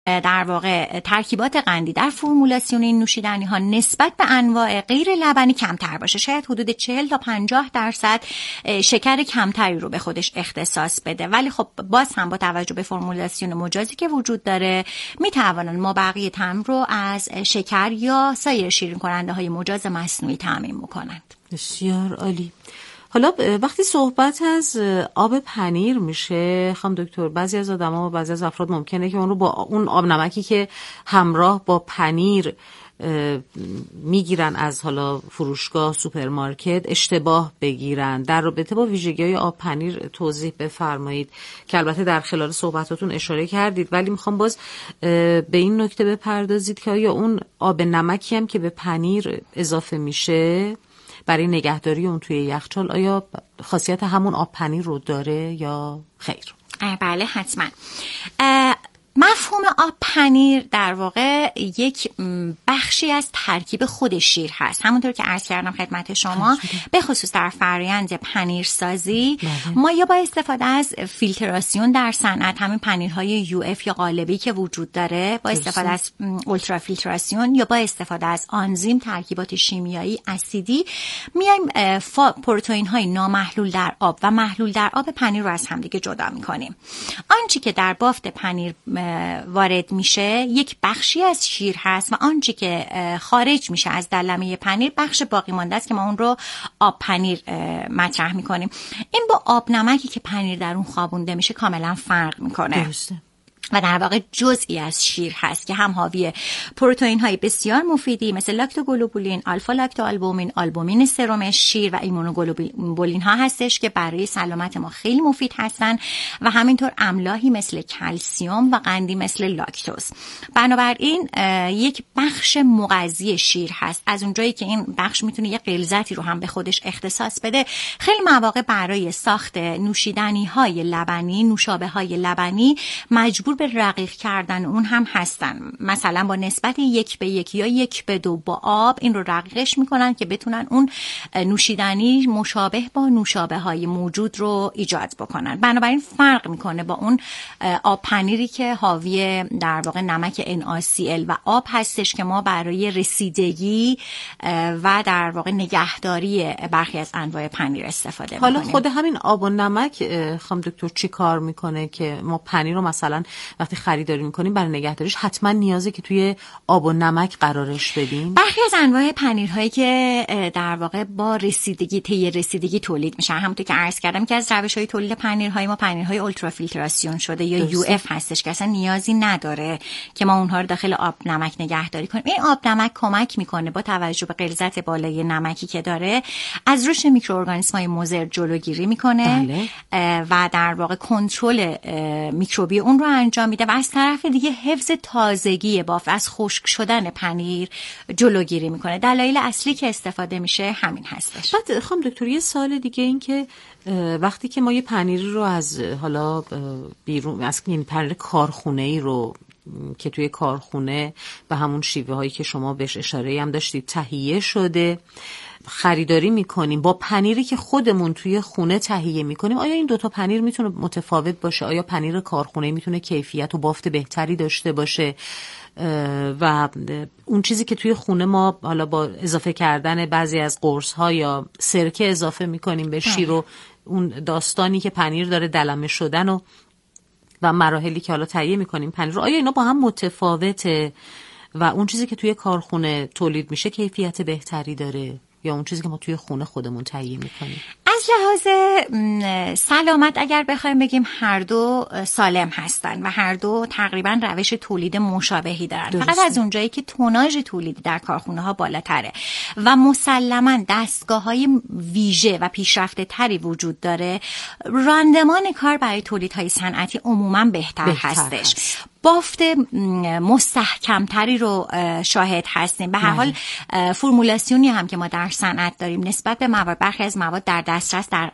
در واقع ترکیبات قندی در فرمولاسیون این نوشیدنی ها نسبت به انواع غیر لبنی کمتر باشه، شاید حدود 40 تا 50% شکر کمتری رو به خودش اختصاص بده، ولی خب باز هم با توجه به فرمولاسیون مجازی که وجود داره میتوانن مابقی طعم رو از شکر یا سایر شیرین کننده های مجاز مصنوعی تامین میکنند. بسیار عالی. حالا وقتی صحبت از آب پنیر میشه خانم دکتر، بعضی از آدما و بعضی از افراد ممکنه که اون رو با اون آب نمکی که همراه با پنیر میگیرن از حالا فروشگاه، سوپرمارکت اشتباه بگیرن. در رابطه با ویژگی‌های آب پنیر توضیح بفرمایید که البته در خلال صحبتاتون اشاره کردید، ولی میخوام باز به این نکته بپردازید که آیا اون آب نمکی هم که به پنیر اضافه میشه برای نگهداری اون توی یخچال آیا خاصیت همون آب پنیر رو داره یا خیر؟ بله حتما. مفهوم آب پنیر در واقع یک بخشی از ترکیب خود شیر هست. همونطور که عرض کردم خدمت شما، به خصوص در فرآیند پنیرسازی ما یا با استفاده از فیلتراسیون در صنعت، همین پنیرهای یو اف یا قالبی که وجود داره، با استفاده از اولترا فیلتراسیون یا با استفاده از آنزیم، ترکیبات شیمیایی اسیدی، میایم پروتئین های نامحلول در آب و محلول در آب پنیر رو از همدیگه جدا میکنیم. آنچه که در بافت پنیر وارد میشه یک بخشی از شیر هست و آنچه که خارج میشه از دلمه پنیر بخش باقی مانده است که ما اون رو آب پنیر مطرح میکنیم. این با آب نمکی که پنیر در اون خوابونده میشه کاملا فرق میکنه. درسته. و در واقع جزئی از شیر هست که هم حاوی پروتئین های بسیار مفیدی مثل لاکتوگلوبولین، آلفا لاکتوآلبومین، آلبومین سرم شیر و ایمونوگلوبولین ها هستش که برای سلامت ما خیلی مفید هستن و همینطور املاحی مثل کلسیم و قندی مثل لاکتوز. بنابراین یک بخش مغذی شیر هست. از اونجایی که این بخش میتونه یک غلظتی رو هم به خودش اختصاص بده، خیلی مواقع برای ساخت نوشیدنی های لبنی، نوشابه های لبنی مجبور به رقیق کردن اون هم هستن. مثلا با نسبت 1:1 یا 1:2 با آب این رو رقیقش میکنن که بتونن اون نوشیدنی مشابه با نوشابه های موجود رو ایجاد بکنن. بنابراین فرق میکنه با اون آب پنیری که حاوی در واقع نمک NaCl و آب هستش که ما برای رسیدگی و در واقع نگهداری برخی از انواع پنیر استفاده میکنیم. حالا خود همین آب و نمک خانم دکتر چی کار میکنه که ما پنیر رو مثلا وقتی خریداری میکنیم برای نگهداریش حتما نیازه که توی آب و نمک قرارش بدیم؟ برخی از انواع پنیرهایی که در واقع با طی رسیدگی تولید میشن، همونطور که عرض کردم که از روش‌های تولید پنیرهای ما پنیرهای اولترا فیلتراسیون شده یا یو اف هستش که اصلا نیازی نداره که ما اونها رو داخل آب نمک نگهداری کنیم. این آب نمک کمک میکنه با توجه به غلظت بالای نمکی که داره از رشد میکروارگانیسم‌های مضر جلوگیری میکنه و در واقع کنترل میکروبی اون رو انجام میده و از طرف دیگه حفظ تازگی بافت، از خشک شدن پنیر جلوگیری میکنه. دلایل اصلی که استفاده میشه همین هستش. بعد خانم دکتر یه سوال دیگه این که وقتی که ما یه پنیری رو از حالا بیرون از این پنیر کارخونه‌ای رو که توی کارخونه به همون شیوه هایی که شما بهش اشاره هم داشتید تهیه شده خریداری میکنیم با پنیری که خودمون توی خونه تهیه میکنیم، آیا این دوتا پنیر میتونه متفاوت باشه؟ آیا پنیر کارخونه میتونه کیفیت و بافت بهتری داشته باشه و اون چیزی که توی خونه ما حالا با اضافه کردن بعضی از قرص ها یا سرکه اضافه میکنیم به شیر و اون داستانی که پنیر داره دلمه شدن و مراحلی که حالا تهیه میکنیم پنیر رو، آیا اینا با هم متفاوته و اون چیزی که توی کارخونه تولید میشه کیفیت بهتری داره یا اون چیزی که ما توی خونه خودمون تهیه میکنیم؟ از لحاظ سلامت اگر بخوایم بگیم هر دو سالم هستن و هر دو تقریبا روش تولید مشابهی دارن. فقط از اونجایی که توناژ تولیدی در کارخونه ها بالاتره و مسلما دستگاه های ویژه و پیشرفته تری وجود داره، راندمان کار برای تولیدهای صنعتی عموما بهتر هستش. بافت مستحکمتری رو شاهد هستیم. به هر حال فرمولاسیونی هم که ما در صنعت داریم نسبت به مواد، برخی از مواد در دسترس در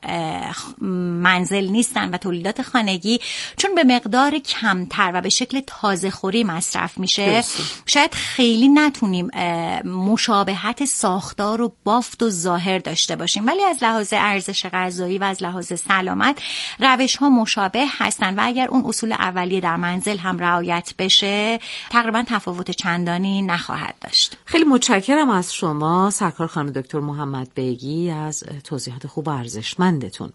منزل نیستن و تولیدات خانگی چون به مقدار کمتر و به شکل تازه خوری مصرف میشه شاید خیلی نتونیم مشابهت ساختار و بافت و ظاهر داشته باشیم، ولی از لحاظ ارزش غذایی و از لحاظ سلامت روش ها مشابه هستن و اگر اون اصول اولیه در منزل هم رعایت بشه تقریبا تفاوت چندانی نخواهد داشت. خیلی متشکرم از شما سرکار خانم دکتر محمد بیگی از توضیحات خوب و ارزشمندتون.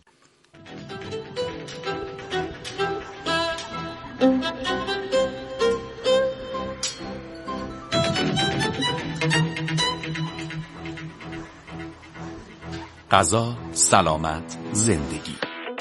غذا، سلامت، زندگی.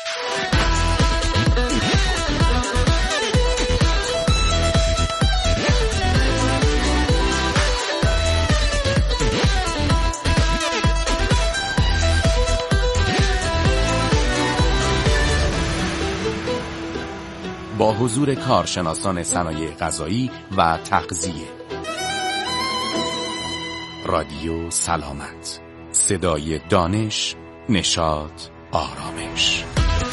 با حضور کارشناسان صنایع غذایی و تغذیه. رادیو سلامت، صدای دانش، نشاط، آرامش.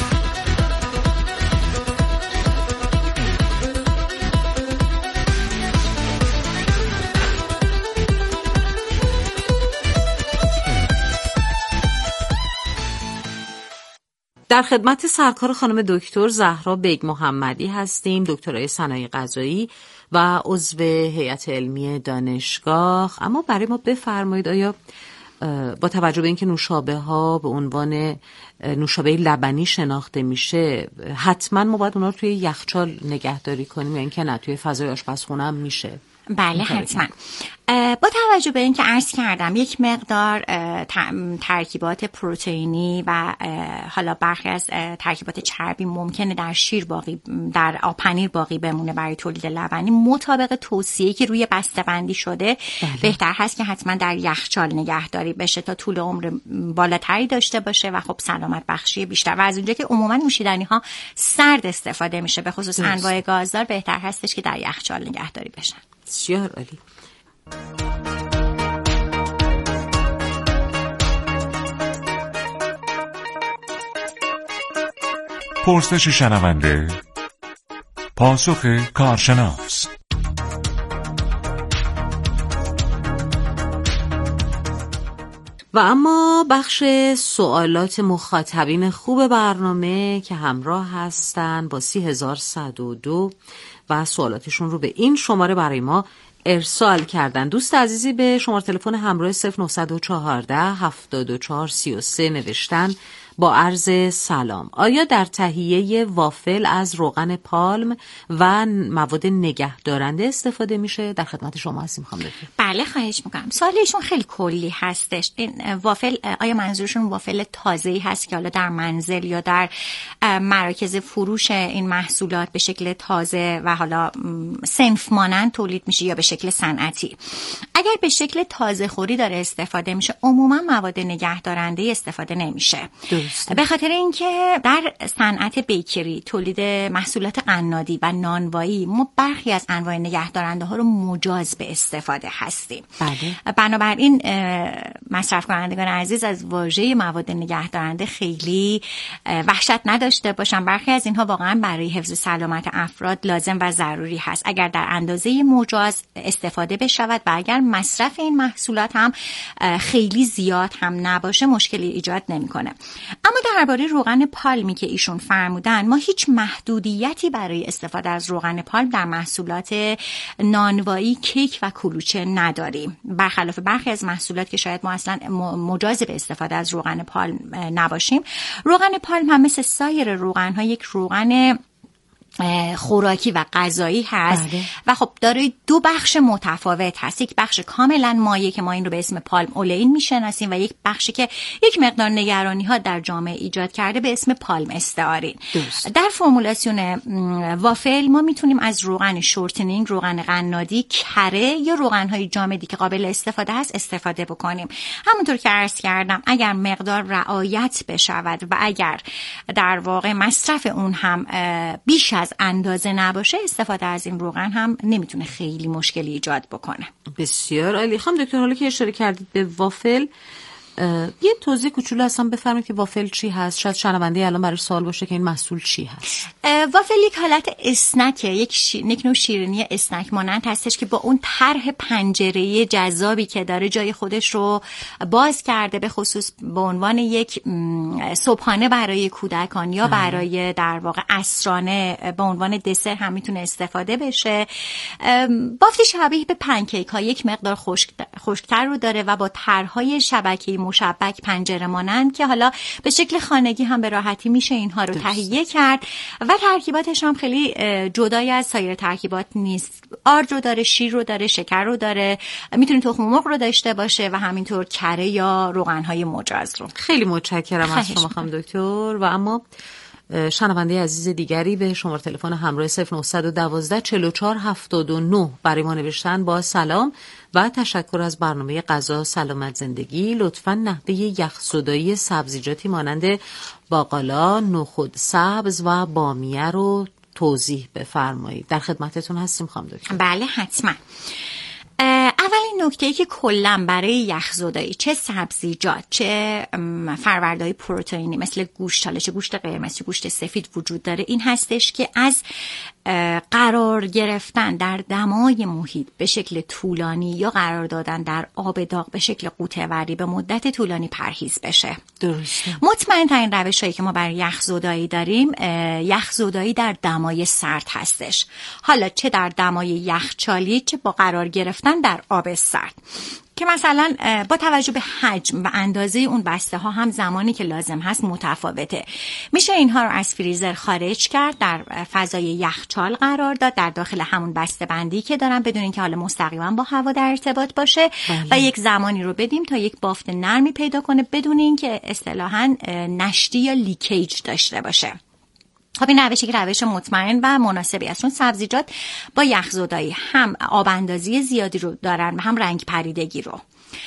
در خدمت سرکار خانم دکتر زهرا بیگ محمدی هستیم، دکترای صنایع غذایی و عضو هیئت علمی دانشگاه. اما برای ما بفرمایید آیا با توجه به اینکه نوشابه ها به عنوان نوشابه لبنی شناخته میشه، حتما ما باید اونا رو توی یخچال نگهداری کنیم یا اینکه نه توی فضای آشپزخونه هم میشه؟ بله حتما. با توجه به اینکه عرض کردم یک مقدار ترکیبات پروتئینی و حالا برخی از ترکیبات چربی ممکنه در شیر باقی، در آب پنیر باقی بمونه برای تولید لبنی، مطابق توصیه‌ای که روی بسته‌بندی شده بهتر هست که حتما در یخچال نگهداری بشه تا طول عمر بالاتری داشته باشه و خب سلامت بخشی بیشتر. و از اونجا که عموما نوشیدنی‌ها سرد استفاده میشه، به خصوص انواع گازدار، بهتر هستش که در یخچال نگهداری بشن. بسیار عالی. پرسش شنونده، پاسخ کارشناس. و اما بخش سوالات مخاطبین خوب برنامه که همراه هستن با 30102 و سوالاتشون رو به این شماره برای ما ارسال کردن. دوست عزیزی به شماره تلفن همراه 0914 74 33 نوشتن با عرض سلام. آیا در تهیه وافل از روغن پالم و مواد نگهدارنده استفاده میشه؟ در خدمت شما هستیم خانم دکتر. بله خواهش میکنم. سوالشون خیلی کلی هستش. این وافل، آیا منظورشون وافل تازه‌ای هست که حالا در منزل یا در مراکز فروش این محصولات به شکل تازه و حالا صنف مانند تولید میشه یا به شکل صنعتی؟ اگر به شکل تازه خوری داره استفاده میشه، عموما مواد نگهدارنده استفاده نمیشه. به خاطر اینکه در صنعت بیکری، تولید محصولات قنادی و نانوایی، ما برخی از انواع نگهدارنده ها رو مجاز به استفاده هستیم. بله. بنابراین مصرف کنندگان عزیز از واژه مواد نگهدارنده خیلی وحشت نداشته باشن. برخی از اینها واقعا برای حفظ سلامت افراد لازم و ضروری هست. اگر در اندازه مجاز استفاده بشود و اگر مصرف این محصولات هم خیلی زیاد هم نباشه، مشکلی ایجاد نمیکنه. اما درباره روغن پالمی که ایشون فرمودن، ما هیچ محدودیتی برای استفاده از روغن پالم در محصولات نانوایی، کیک و کلوچه نداریم، برخلاف برخی از محصولات که شاید ما اصلا مجاز به استفاده از روغن پالم نباشیم. روغن پالم هم مثل سایر روغن‌ها یک روغن خوراکی و غذایی هست. بله. و خب داره دو بخش متفاوت هست. یک بخش کاملا مایع که ما این رو به اسم پالم اولئین میشناسیم و یک بخشی که یک مقدار نگرانی ها در جامعه ایجاد کرده به اسم پالم استئارین. در فرمولاسیون وافل ما میتونیم از روغن شورتنینگ، روغن قنادی، کره یا روغن های جامدی که قابل استفاده هست استفاده بکنیم. همونطور که عرض کردم اگر مقدار رعایت بشود و اگر در واقع مصرف اون هم بیش از اندازه نباشه، استفاده از این روغن هم نمیتونه خیلی مشکلی ایجاد بکنه. بسیار عالی. خانم دکتر، حالا که اشاره کردید به وافل، یه توضیح کوچولو هستم بفرمایید که وافل چی هست؟ شاید شنونده الان برای سوال باشه که این محصول چی هست. وافل یک حالت اسنکه، یک نوع شیرینی اسنک مانند هستش که با اون طرح پنجره جذابی که داره جای خودش رو باز کرده، به خصوص به عنوان یک صبحانه برای کودکان یا برای در واقع عصرانه به عنوان دسر هم میتونه استفاده بشه. بافت شبیه به پنکیک ها، یک مقدار خشکتر رو داره و با طرح‌های شبکه‌ای مشبک پنجره مانند که حالا به شکل خانگی هم به راحتی میشه اینها رو تهیه کرد و ترکیباتش هم خیلی جدای از سایر ترکیبات نیست. آرد رو داره، شیر رو داره، شکر رو داره، میتونه تخم مرغ رو داشته باشه و همینطور کره یا روغن‌های مجاز رو. خیلی متشکرم از شما خانم دکتر. و اما شنونده عزیز دیگری به شماره تلفن همراه 0912 44 79 برای ما نوشتن: با سلام و تشکر از برنامه غذا سلامت زندگی، لطفاً نحوه یخزدایی سبزیجاتی مانند باقالا، نخود سبز و بامیه رو توضیح بفرمایید. در خدمتتون هستیم خانم دکتر. بله حتما. اولین نکته‌ای که کلاً برای یخزدایی چه سبزیجات چه فرآورده‌های پروتئینی مثل گوشت، حالا چه گوشت قرمز چه گوشت سفید وجود داره، این هستش که از قرار گرفتن در دمای محیط به شکل طولانی یا قرار دادن در آب داغ به شکل قوطه‌وری به مدت طولانی پرهیز بشه. درسته. مطمئن ترین روش‌هایی که ما برای یخزدایی داریم، یخزدایی در دمای سرد هستش. حالا چه در دمای یخچالی چه با قرار گرفتن در آب سرد، که مثلا با توجه به حجم و اندازه اون بسته ها هم زمانی که لازم هست متفاوته. میشه اینها رو از فریزر خارج کرد، در فضای یخچال قرار داد، در داخل همون بسته بندی که دارن، بدون اینکه حالا مستقیما با هوا در ارتباط باشه. بله. و یک زمانی رو بدیم تا یک بافت نرمی پیدا کنه بدون اینکه اصطلاحاً نشتی یا لیکیج داشته باشه. خب این روشی که روش مطمئن و مناسبی است، چون سبزیجات با یخزدایی هم آب اندازی زیادی رو دارن و هم رنگ پریدگی رو.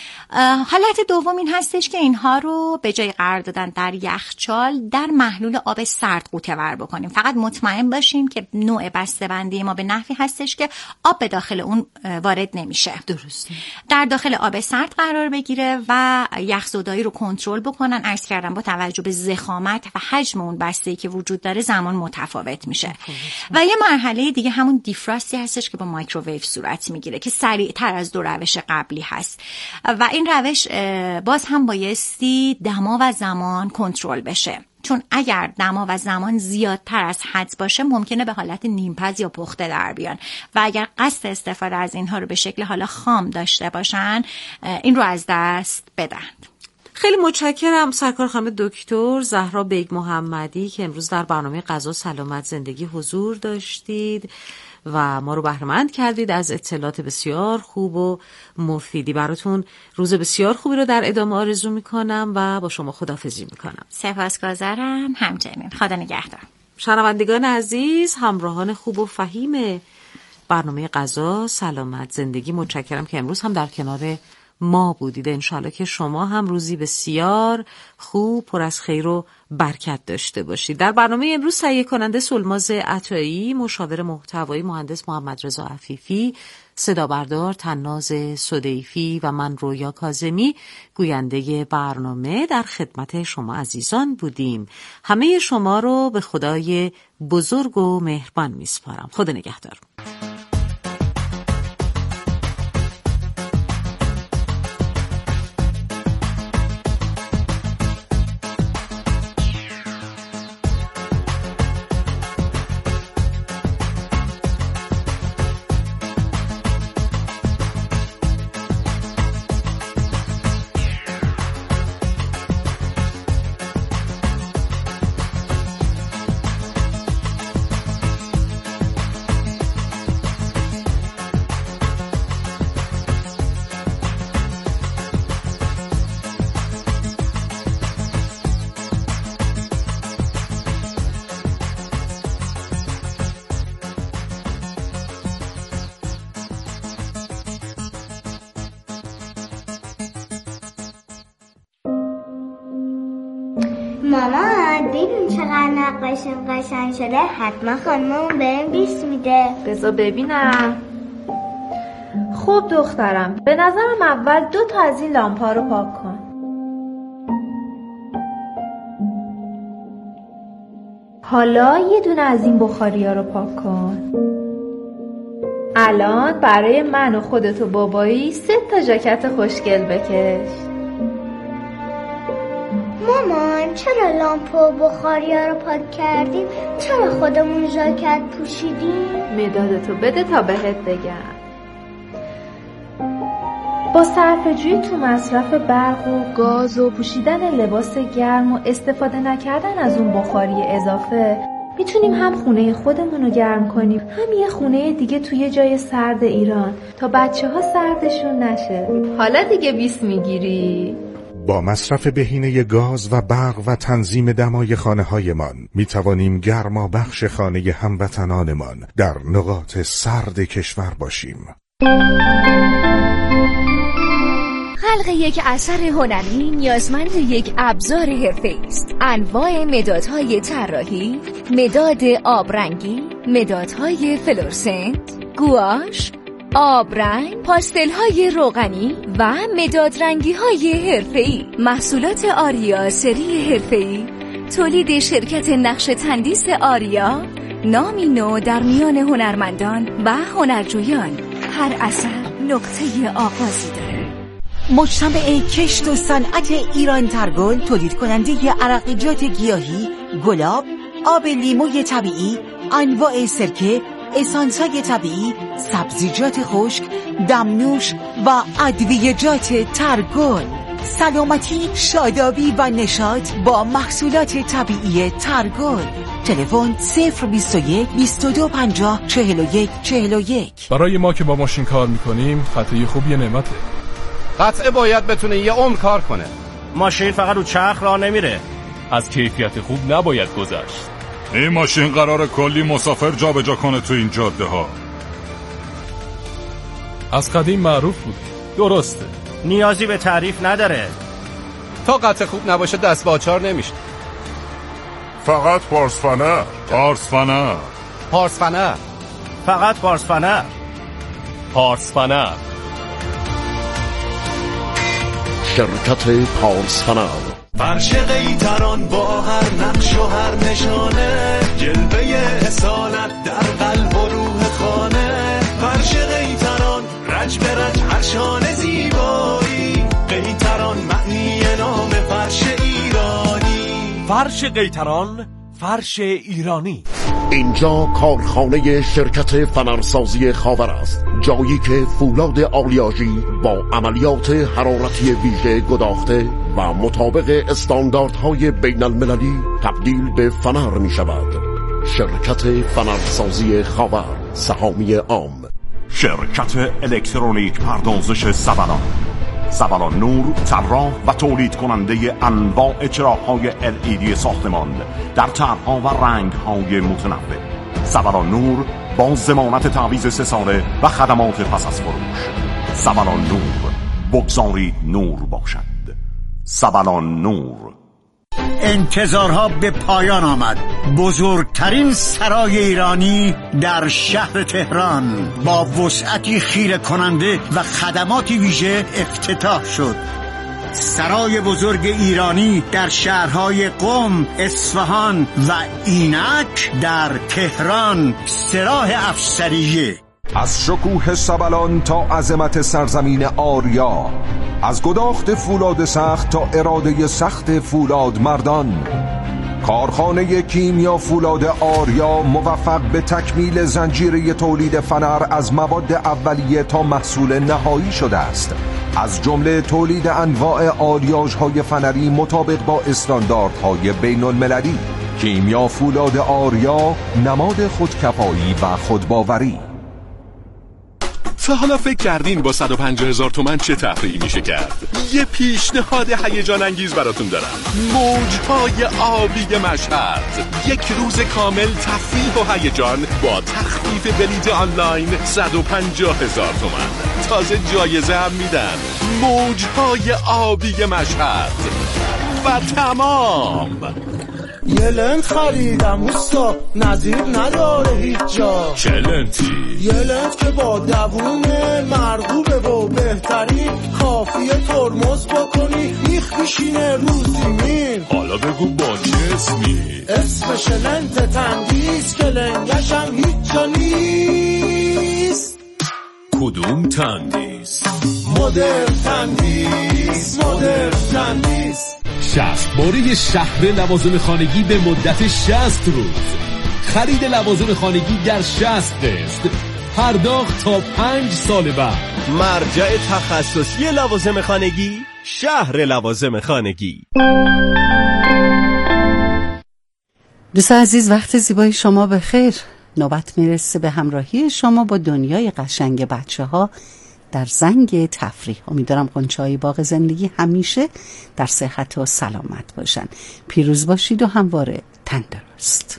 حالت دوم این هستش که اینها رو به جای قرار دادن در یخچال در محلول آب سرد قوطه‌ور بکنیم. فقط مطمئن باشیم که نوع بسته‌بندی ما به نحوی هستش که آب به داخل اون وارد نمیشه. درسته. در داخل آب سرد قرار بگیره و یخزدایی رو کنترل بکنن. عرض کردم با توجه به ضخامت و حجم اون بسته‌ای که وجود داره زمان متفاوت میشه. و یه مرحله دیگه همون دیفراستی هستش که با مایکروویو صورت میگیره که سریعتر از دو روش قبلی هست و این روش باز هم بایستی دما و زمان کنترل بشه، چون اگر دما و زمان زیادتر از حد باشه ممکنه به حالت نیمپز یا پخته در بیان و اگر قصد استفاده از اینها رو به شکل حالا خام داشته باشن این رو از دست بدن. خیلی متشکرم سرکار خانم دکتر زهرا بیگ محمدی که امروز در برنامه غذا سلامت زندگی حضور داشتید و ما رو بهره‌مند کردید از اطلاعات بسیار خوب و مفیدی. براتون روز بسیار خوبی رو در ادامه آرزو میکنم و با شما خداحافظی میکنم. سپاسگزارم. همچنین. خدا نگهدار. شنوندگان عزیز، همراهان خوب و فهیم برنامه غذا سلامت زندگی، متشکرم که امروز هم در کنار ما بودید. انشالله که شما هم روزی بسیار خوب پر از خیر و برکت داشته باشید. در برنامه امروز تهیه کننده سلماز عطایی، مشاور محتوایی مهندس محمد رضا عفیفی، صدا بردار طناز سدیفی و من رویا کاظمی گوینده برنامه در خدمت شما عزیزان بودیم. همه شما رو به خدای بزرگ و مهربان میسپارم. خدا نگهدار. مامان ببین چقدر نقاشیم قشنگ شده، حتما خانممون بهم 20 میده. بذار ببینم. خب دخترم، به نظرم اول 2 تا از این لامپا رو پاک کن. حالا یه دونه از این بخاری‌ها رو پاک کن. الان برای من و خودت و بابایی 3 ژاکت خوشگل بکش. مامان چرا لامپ و بخاری‌ها رو پاک کردیم؟ چرا خودمون ژاکت پوشیدیم؟ مدادتو بده تا بهت بگم. با صرفه‌جویی تو مصرف برق و گاز و پوشیدن لباس گرم و استفاده نکردن از اون بخاری اضافه میتونیم هم خونه خودمون رو گرم کنیم، هم یه خونه دیگه توی جای سرد ایران تا بچه‌ها سردشون نشه. حالا دیگه 20 میگیری؟ با مصرف بهینه گاز و برق و تنظیم دمای خانه‌هایمان میتوانیم گرما بخش خانه هموطنانمان در نقاط سرد کشور باشیم. خلق یک اثر هنری نیازمند یک ابزار حرفه‌ای است. انواع مدادهای طراحی، مداد آبرنگی، مدادهای فلورسنت، گواش، آبرنگ، پاستل‌های روغنی و مداد رنگی‌های حرفه‌ای. محصولات آریا سری حرفه‌ای تولید شرکت نقش تندیس آریا، نامی نو در میان هنرمندان و هنرجویان. هر اثر نقطه آغازی دارد. مجتمع کشت و صنعت ایران ترگل تولید کننده عرقیجات گیاهی، گلاب، آب لیموی طبیعی، انواع سرکه، اسانس‌های طبیعی، سبزیجات خشک، دمنوش و ادویه‌جات ترگل. سلامتی، شادابی و نشاط با محصولات طبیعی ترگل. تلفن 021 22 50 41 41. برای ما که با ماشین کار میکنیم خطای خوب یه نعمته. قطعه باید بتونه یه عمر کار کنه. ماشین فقط رو چرخ راه نمیره. از کیفیت خوب نباید گذشت. این ماشین قراره کلی مسافر جابجا کنه تو این جاده ها. از قدیم معروف بود. درسته. نیازی به تعریف نداره. تا قطعه خوب نباشه دست به آچار نمیشه. فقط پارسفنر. پارسفنر. پارسفنر. فقط پارسفنر. پارسفنر. شرکت پارسفنر. فرش قیتران با هر نقش و هر نشانه، جلوه اصالت در قلب و روح خانه. فرش قیتران رج به رج هر شانه زیبایی، قیتران معنی نام فرش ایرانی. فرش قیتران، فرش ایرانی. اینجا کارخانه شرکت فنرسازی خاور است، جایی که فولاد آلیاژی با عملیات حرارتی ویژه گداخته و مطابق استانداردهای بین المللی تبدیل به فنر می شود. شرکت فنرسازی خاور، سهامی عام. شرکت الکترونیک پردازش سبلان. سبلان نور، طراح و تولید کننده انواع چراغ‌های LED ساختمان در طرح‌ها و رنگ‌های متنوع. سبلان نور با ضمانت تعویض 3 ساله و خدمات پس از فروش. سبلان نور، بگذارید نور باشد. سبلان نور. انتظارها به پایان آمد. بزرگترین سرای ایرانی در شهر تهران با وسعتی خیره کننده و خدماتی ویژه افتتاح شد. سرای بزرگ ایرانی در شهرهای قم، اصفهان و اینک در تهران، سراح افسریه. از شکوه سبلان تا عظمت سرزمین آریا، از گداخت فولاد سخت تا اراده سخت فولاد مردان، کارخانه کیمیا فولاد آریا موفق به تکمیل زنجیره تولید فنر از مواد اولیه تا محصول نهایی شده است، از جمله تولید انواع آلیاژهای فنری مطابق با استانداردهای بین المللی. کیمیا فولاد آریا، نماد خودکفایی و خودباوری. تا حالا فکر کردین با 150,000 تومان چه تفریحی میشه کرد؟ یه پیشنهاد هیجان انگیز براتون دارم. موجهای آبی مشهد، 1 روز کامل تفریح و هیجان با تخفیف بلیت آنلاین 150,000 تومان. تازه جایزه هم میدن. موجهای آبی مشهد و تمام. یه لنت خریدم اوستا، نظیر نداره هیچ جا. چه لنتی؟ یه لنت که با دوونه مرغوبه و بهترین، کافیه ترمز بکنی میخ میشینه رو زمین. حالا بگو با چه رسمی، اسمش لنت تندیس که لنگشم هیچ جا نیست. کدوم تندیس؟ مدرن تندیس، مدرن تندیس. 60 باره شهر لوازم خانگی به مدت 60 روز. خرید لوازم خانگی در 60 قسط، پرداخت تا 5 سال بعد. مرجع تخصصی لوازم خانگی، شهر لوازم خانگی. دوستان عزیز، وقت زیبای شما بخیر. نوبت میرسه به همراهی شما با دنیای قشنگ بچه‌ها در زنگ تفریح. امیدوارم غنچه‌های باغ زندگی همیشه در صحت و سلامت باشن. پیروز باشید و همواره تندرست.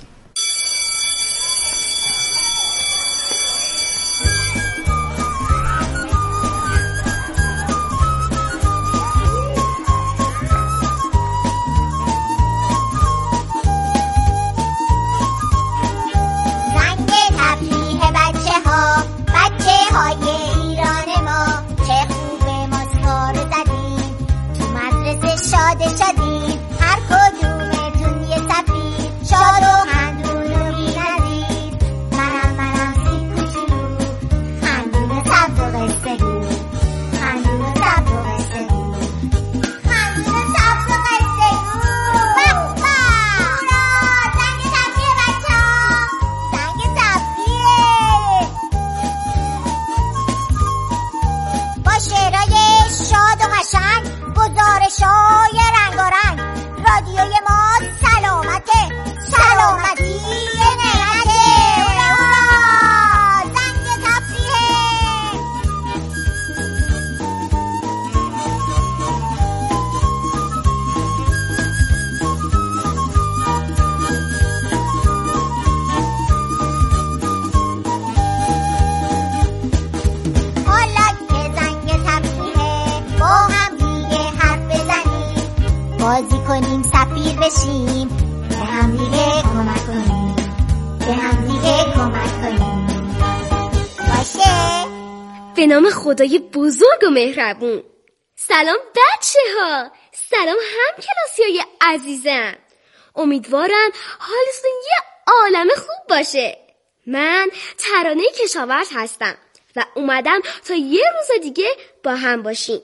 به نام خدای بزرگ و مهربون. سلام بچه ها، سلام هم کلاسیای عزیزم. امیدوارم حالتون یه عالم خوب باشه. من ترانه کشاورز هستم و اومدم تا یه روز دیگه با هم باشیم.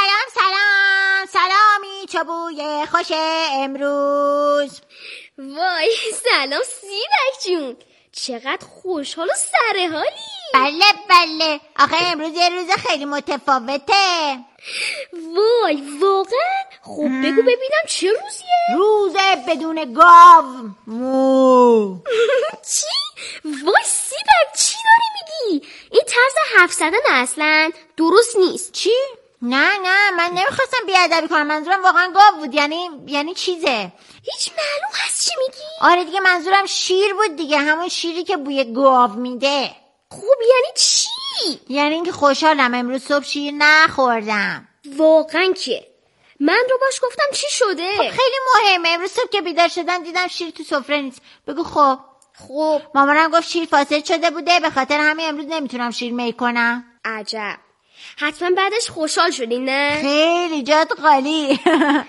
سلامی چوبوی خوش امروز. وای سلام سیبک جون، چقدر خوشحال و سرحالی. بله آخه امروز یه روز خیلی متفاوته. وای واقعا؟ خب بگو ببینم چه روزیه؟ روزه بدون گاو. چی؟ وای سیبک چی داری میگی؟ این طرز حرف زدن اصلا درست نیست. چی؟ نه من نمیخواستم بیادبی کنم، منظورم واقعا گاو بود. یعنی چیزه؟ هیچ معلوم هست چی میگی؟ آره دیگه، منظورم شیر بود دیگه، همون شیری که بوی گاو میده. خب یعنی چی؟ یعنی اینکه خوشحالم امروز صبح شیر نخوردم. واقعا که من رو باش گفتم چی شده؟ خب خیلی مهمه. امروز صبح که بیدار شدم دیدم شیر تو سفره نیست. بگو خب مامانم گفت شیر فاسد شده بوده، به خاطر همین امروز نمیتونم شیر می کنم. عجب، حتما بعدش خوشحال شدی نه؟ خیلی جات خالی.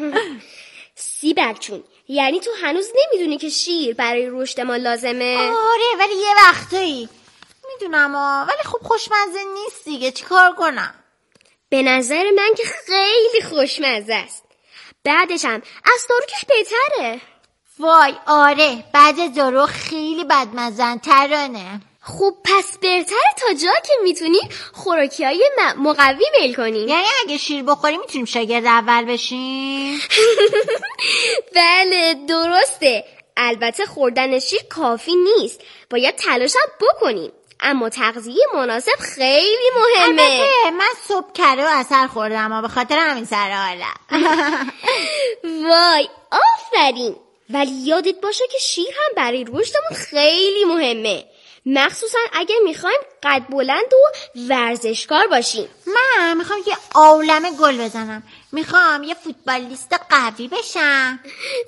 سیبک جون، یعنی تو هنوز نمیدونی که شیر برای رشد ما لازمه؟ آره ولی یه وقتایی میدونم ولی خب خوشمزه نیست دیگه، چی کار کنم؟ به نظر من که خیلی خوشمزه است. بعدش هم از دارو که بهتره. وای آره، بعد دارو خیلی بدمزن ترانه. خب پس بهتره تا جا که میتونی خوراکیای مقوی میل کنی. یعنی اگه شیر بخوریم میتونیم شاگرد اول بشیم؟ بله درسته. البته خوردن شیر کافی نیست، باید تلاش هم بکنیم، اما تغذیه مناسب خیلی مهمه. البته من صبح کره و عسل خوردم و به خاطر همین سر حالم. وای آفرین. ولی یادت باشه که شیر هم برای رشدمون خیلی مهمه، مخصوصا اگه میخوایم قد بلند و ورزشکار باشیم. من میخوام یه عالمه گل بزنم، میخوام یه فوتبالیست قوی بشم.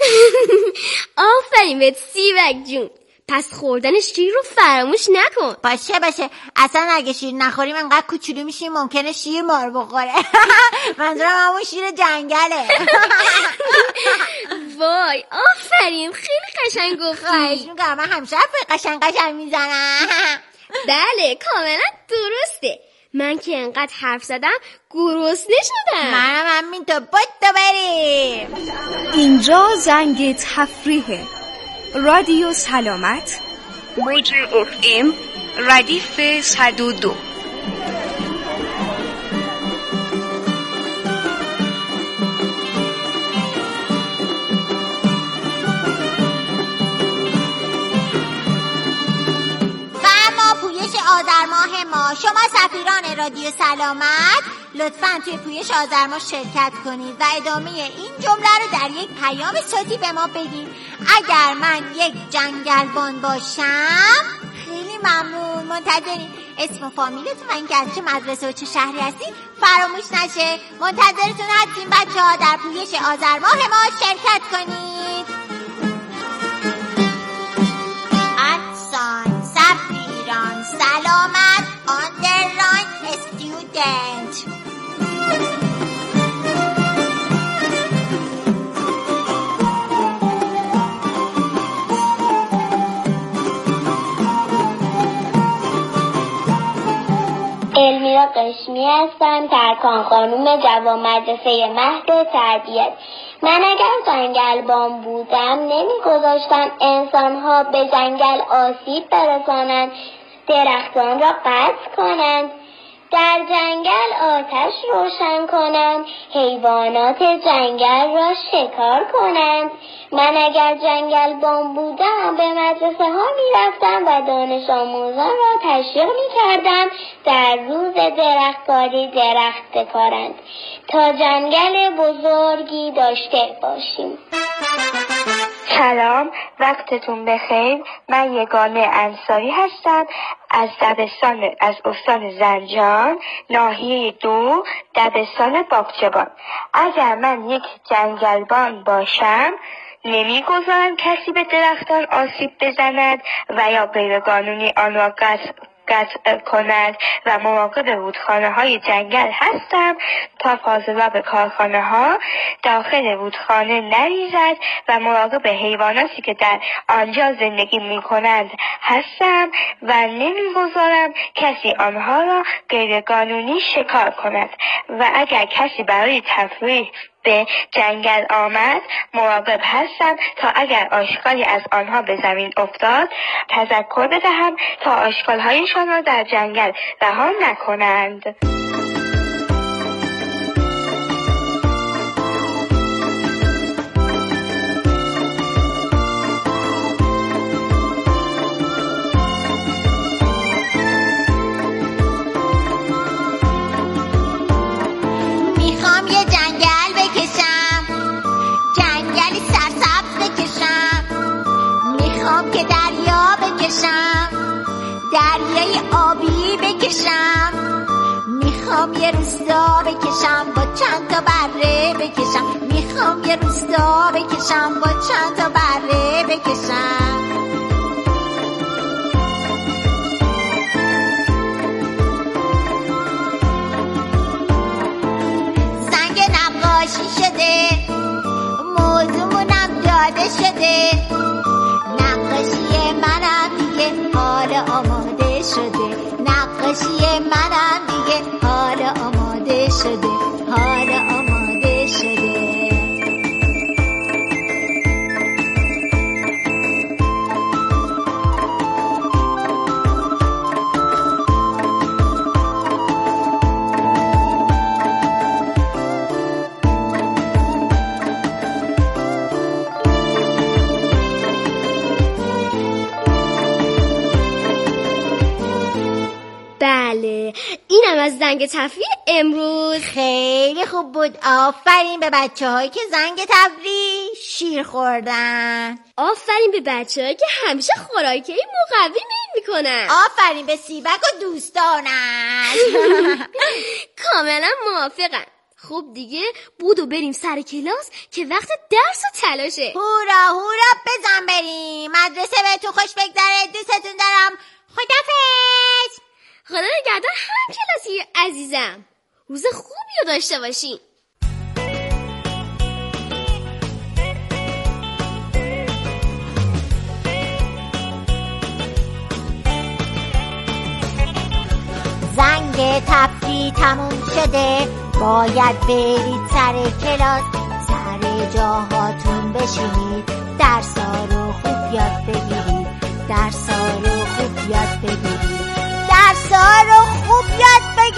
آفرین بهت سیبک جون. پس خوردن شیر رو فراموش نکن. باشه اصلا اگه شیر نخوریم انقدر کوچولو میشیم ممکنه شیر ما رو بخوره. منظورم همون شیر جنگله. وای آفرین، خیلی قشنگ گفتی. خواهش میکنم، من همیشه قشنگ میزنم. بله کاملا درسته. من که انقدر حرف زدم گرسنه شدم. منم همین تو بریم. اینجا زنگ تفریحه. رادیو سلامت، موج FM، ردیف 102. آذر ماه ما، شما سفیران رادیو سلامت لطفاً توی پویش آذر ماه شرکت کنید و ادامه این جمله رو در یک پیام صوتی به ما بدید. اگر من یک جنگلبان باشم. خیلی ممنون، منتظرین اسم و فامیلتون و اینکه از چه مدرسه و چه شهری هستین فراموش نشه. منتظرتون هستیم بچه‌ها در پویش آذر ماه ما شرکت کنید. انسان سفیران سلامت آندرلاین استودنت. المیرا قشمی هستم، ترکان خانوم جوان مدرسه مهد تربیت. من اگر جنگلبان بودم نمیگذاشتم انسانها به جنگل آسیب برسانند، درختان را قطع کنند، در جنگل آتش روشن کنند، حیوانات جنگل را شکار کنند. من اگر جنگلبان بودم به مدرسه ها میرفتم و دانش آموزان را تشویق میکردم در روز درختکاری درخت بکارند تا جنگل بزرگی داشته باشیم. سلام، وقتتون بخیر. من یگانه انصاری هستم از استان زنجان، ناحیه 2، دبستان باغچبان. اگر من یک جنگلبان باشم نمیگذارم کسی به درختان آسیب بزند و یا غیرقانونی آن را قطع کند و مراقب رودخانه های جنگل هستم تا فاضلاب کارخانه ها داخل رودخانه نریزد و مراقب حیواناتی که در آنجا زندگی می کنند هستم و نمیگذارم کسی آنها را غیرقانونی شکار کند و اگر کسی برای تفریح به جنگل آمد مراقب هستم تا اگر آشغالی از آنها به زمین افتاد تذکر بدهم تا آشغالهایشان را در جنگل رها نکنند. دریای آبی بکشم، میخوام یه روستا بکشم با چند تا بره بکشم، میخوام یه روستا بکشم با چند تا بره بکشم. زنگ نقاشی شده، موضوعمونم داده شده، نقاشی منم دیگه حال آماده شده، نقاشی منم دیگه حال آماده شده، حال آماده شده. بله، اینم از زنگ تفریح امروز. خیلی خوب بود، آفرین به بچه‌هایی که زنگ تفریح شیر خوردن. آفرین به بچه‌هایی که همیشه خوراکی مقوی میکنن. آفرین به سیبک و دوستانش. کاملا موافقم. خب دیگه بودو بریم سر کلاس که وقت درس و تلاشه. هورا هورا بزن بریم. مدرسه بهتون خوش بگذره، دوستتون دارم. خدافظ. خدا نگهدار هم کلاسی عزیزم. روز خوبی رو داشته باشین. که تفریح تموم شده باید برید سر کلاس، سر جاهاتون بشینید، درسا رو خوب یاد بگیرید، درسا رو خوب یاد بگیرید، درسا رو خوب یاد بگیرید.